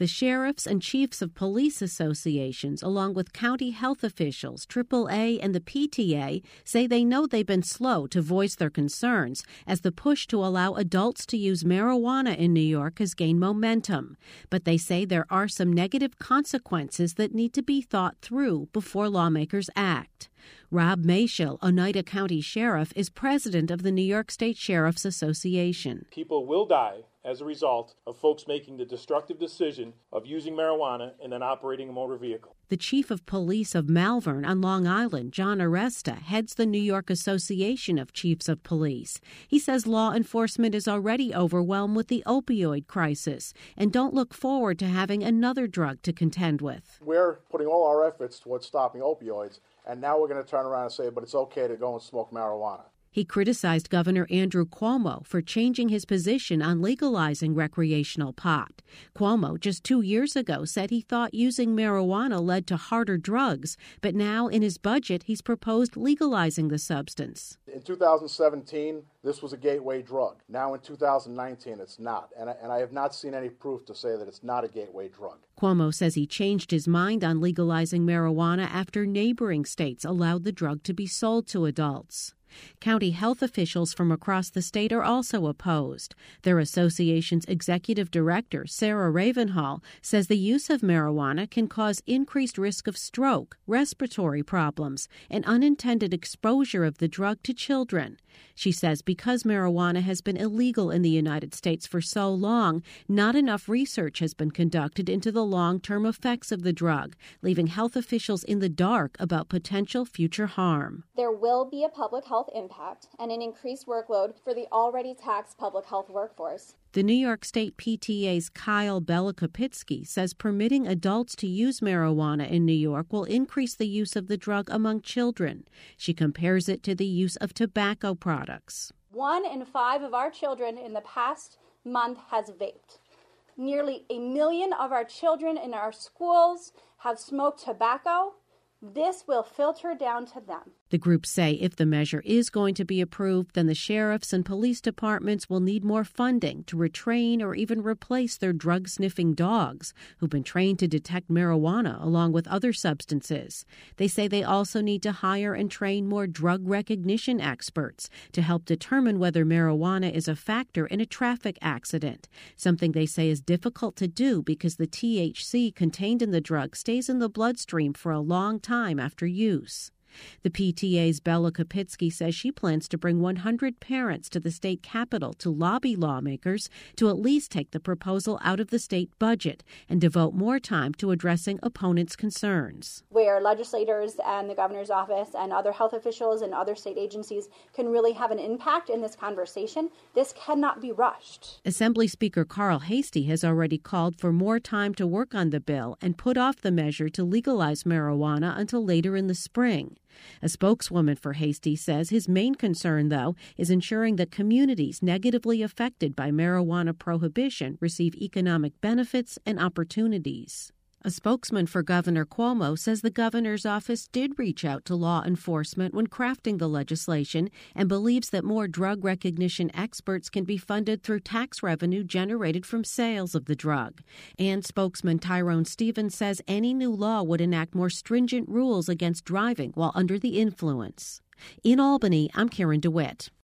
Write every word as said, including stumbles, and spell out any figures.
The sheriffs and chiefs of police associations, along with county health officials, triple A, and the P T A, say they know they've been slow to voice their concerns as the push to allow adults to use marijuana in New York has gained momentum. But they say there are some negative consequences that need to be thought through before lawmakers act. Rob Mayshill, Oneida County Sheriff, is president of the New York State Sheriff's Association. People will die as a result of folks making the destructive decision of using marijuana and then operating a motor vehicle. The chief of police of Malvern on Long Island, John Aresta, heads the New York Association of Chiefs of Police. He says law enforcement is already overwhelmed with the opioid crisis and don't look forward to having another drug to contend with. We're putting all our efforts towards stopping opioids, and now we're going to turn around and say, but it's okay to go and smoke marijuana. He criticized Governor Andrew Cuomo for changing his position on legalizing recreational pot. Cuomo just two years ago said he thought using marijuana led to harder drugs, but now in his budget he's proposed legalizing the substance. In two thousand seventeen, this was a gateway drug. Now in two thousand nineteen, it's not, and I, and I have not seen any proof to say that it's not a gateway drug. Cuomo says he changed his mind on legalizing marijuana after neighboring states allowed the drug to be sold to adults. County health officials from across the state are also opposed. Their association's executive director, Sarah Ravenhall, says the use of marijuana can cause increased risk of stroke, respiratory problems, and unintended exposure of the drug to children. She says because marijuana has been illegal in the United States for so long, not enough research has been conducted into the long-term effects of the drug, leaving health officials in the dark about potential future harm. There will be a public health impact and an increased workload for the already taxed public health workforce. The New York State P T A's Kyle Belakopitsky says permitting adults to use marijuana in New York will increase the use of the drug among children. She compares it to the use of tobacco products. One in five of our children in the past month has vaped. Nearly a million of our children in our schools have smoked tobacco. This will filter down to them. The groups say if the measure is going to be approved, then the sheriffs and police departments will need more funding to retrain or even replace their drug-sniffing dogs who've been trained to detect marijuana along with other substances. They say they also need to hire and train more drug recognition experts to help determine whether marijuana is a factor in a traffic accident, something they say is difficult to do because the T H C contained in the drug stays in the bloodstream for a long time after use. The P T A's Bella Kopitsky says she plans to bring one hundred parents to the state capitol to lobby lawmakers to at least take the proposal out of the state budget and devote more time to addressing opponents' concerns. Where legislators and the governor's office and other health officials and other state agencies can really have an impact in this conversation, this cannot be rushed. Assembly Speaker Carl Heastie has already called for more time to work on the bill and put off the measure to legalize marijuana until later in the spring. A spokeswoman for Heastie says his main concern, though, is ensuring that communities negatively affected by marijuana prohibition receive economic benefits and opportunities. A spokesman for Governor Cuomo says the governor's office did reach out to law enforcement when crafting the legislation and believes that more drug recognition experts can be funded through tax revenue generated from sales of the drug. And spokesman Tyrone Stevens says any new law would enact more stringent rules against driving while under the influence. In Albany, I'm Karen DeWitt.